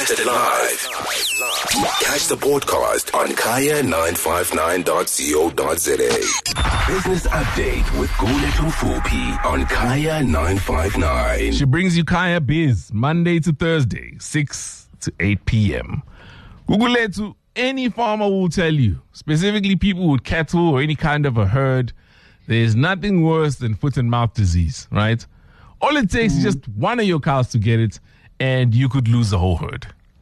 missed it live, catch the podcast on kaya959.co.za. Business Update with Guletu Fupi on Kaya 959. She brings you Kaya Biz Monday to Thursday, 6 to 8 p.m. Guletu, any farmer will tell you, specifically people with cattle or any kind of a herd, there's nothing worse than foot and mouth disease, right? All it takes is just one of your cows to get it, and you could lose the whole herd.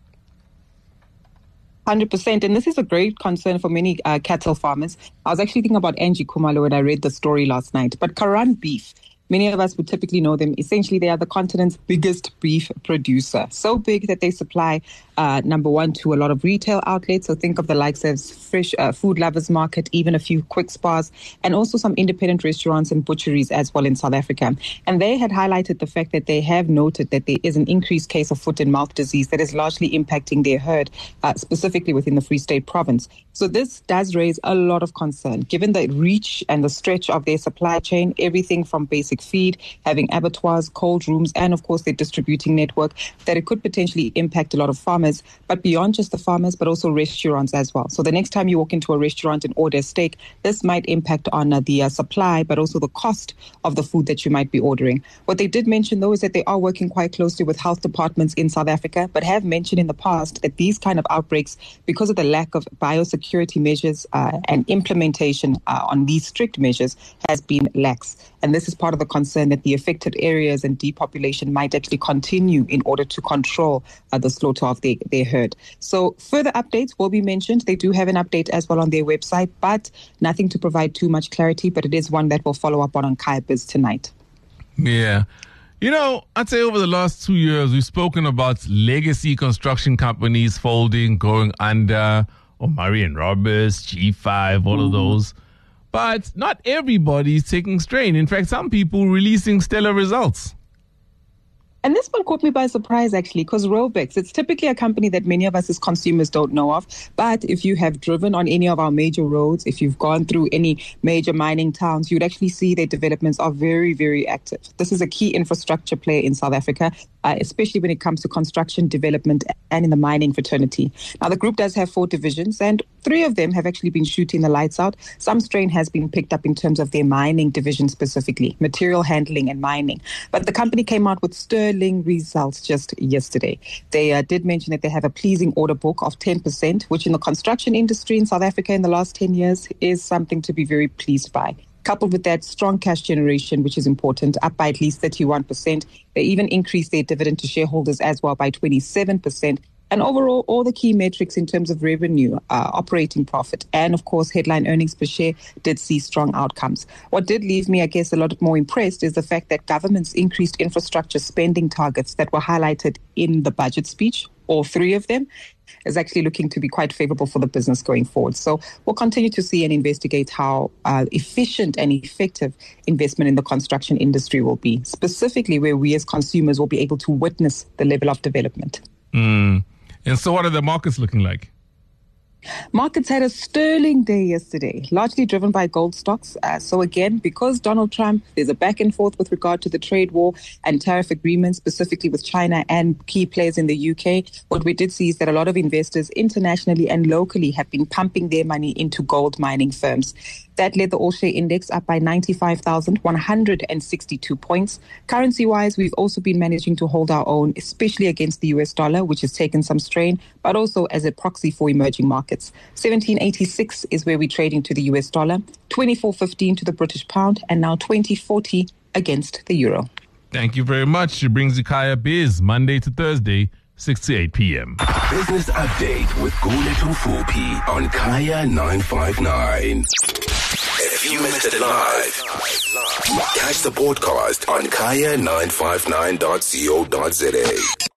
100%. And this is a great concern for many cattle farmers. I was actually thinking about Angie Kumalo when I read the story last night. But Karan Beef, many of us would typically know them. Essentially, they are the continent's biggest beef producer. So big that they supply, number one, to a lot of retail outlets. So think of the likes of Fresh Food Lovers Market, even a few quick spas, and also some independent restaurants and butcheries as well in South Africa. And they had highlighted the fact that they have noted that there is an increased case of foot and mouth disease that is largely impacting their herd, specifically within the Free State province. So this does raise a lot of concern, given the reach and the stretch of their supply chain, everything from basic feed, having abattoirs, cold rooms, and of course their distributing network, that it could potentially impact a lot of farmers, but beyond just the farmers, but also restaurants as well. So the next time you walk into a restaurant and order a steak, this might impact on the supply, but also the cost of the food that you might be ordering. What they did mention, though, is that they are working quite closely with health departments in South Africa, but have mentioned in the past that these kind of outbreaks, because of the lack of biosecurity measures and implementation on these strict measures, has been lax. And this is part of the concern that the affected areas and depopulation might actually continue in order to control the slaughter of their herd. So further updates will be mentioned. They do have an update as well on their website, but nothing to provide too much clarity. But it is one that we'll follow up on Kaya Biz tonight. Yeah. You know, I'd say over the last 2 years, we've spoken about legacy construction companies folding, going under, or Marion Roberts, G5, all of those. But not everybody is taking strain. In fact, some people releasing stellar results. And this one caught me by surprise, actually, because Robex, it's typically a company that many of us as consumers don't know of. But if you have driven on any of our major roads, if you've gone through any major mining towns, you'd actually see their developments are very, very active. This is a key infrastructure player in South Africa, especially when it comes to construction, development, and in the mining fraternity. Now, the group does have 4 divisions, and 3 of them have actually been shooting the lights out. Some strain has been picked up in terms of their mining division specifically, material handling and mining. But the company came out with sterling results just yesterday. They did mention that they have a pleasing order book of 10%, which in the construction industry in South Africa in the last 10 years is something to be very pleased by. Coupled with that, strong cash generation, which is important, up by at least 31%. They even increased their dividend to shareholders as well by 27%. And overall, all the key metrics in terms of revenue, operating profit, and of course, headline earnings per share did see strong outcomes. What did leave me, I guess, a lot more impressed is the fact that government's increased infrastructure spending targets that were highlighted in the budget speech, all 3 of them, is actually looking to be quite favorable for the business going forward. So we'll continue to see and investigate how efficient and effective investment in the construction industry will be, specifically where we as consumers will be able to witness the level of development. And so what are the markets looking like? Markets had a sterling day yesterday, largely driven by gold stocks. So again, because Donald Trump, there's a back and forth with regard to the trade war and tariff agreements, specifically with China and key players in the UK, what we did see is that a lot of investors internationally and locally have been pumping their money into gold mining firms. That led the all-share index up by 95,162 points. Currency-wise, we've also been managing to hold our own, especially against the US dollar, which has taken some strain, but also as a proxy for emerging markets. 1786 is where we're trading to the US dollar, 24.15 to the British pound, and now 20.40 against the euro. Thank you very much. It brings you Kaya Biz Monday to Thursday, 6 to 8 p.m. Business Update with Guletu Fupi on Kaya 959. If you missed it live, catch the podcast on kaya959.co.za.